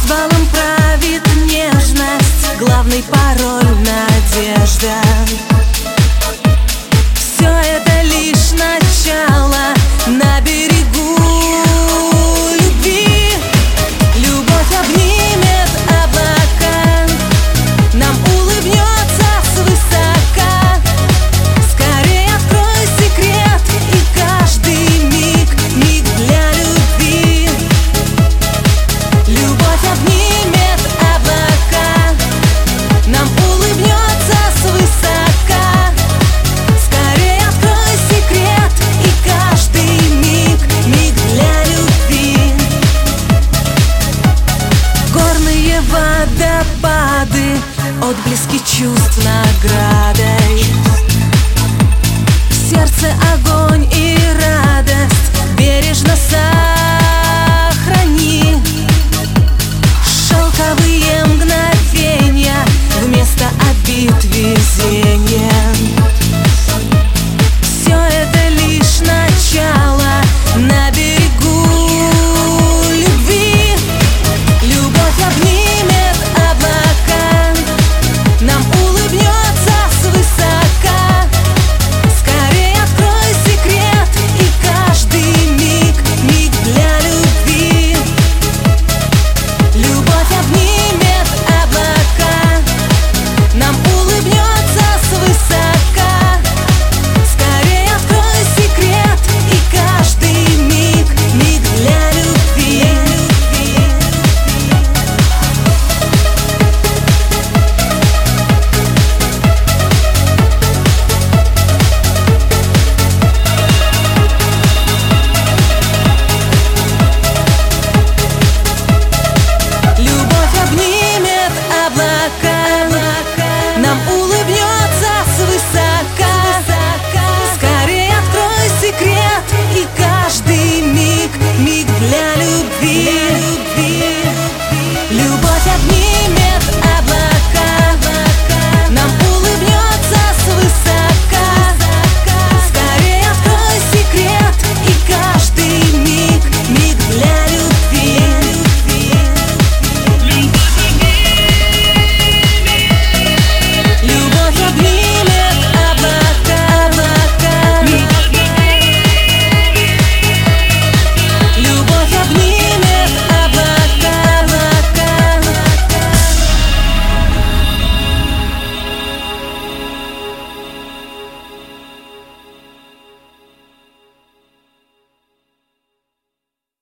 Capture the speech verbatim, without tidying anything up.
Валом правит нежность, главный пароль — надежда. Все это лишь начало на берегу любви. Любовь обнимет облака, нам улыбнется свысока. Скорее открой секрет, и каждый миг — миг для любви. Любовь обнимет облака, нам улыбнется свысока. Скорее открой секрет, и каждый миг — миг для любви. Горные водопады, отблески чувств наградой. В сердце огонь и радость бережно садят.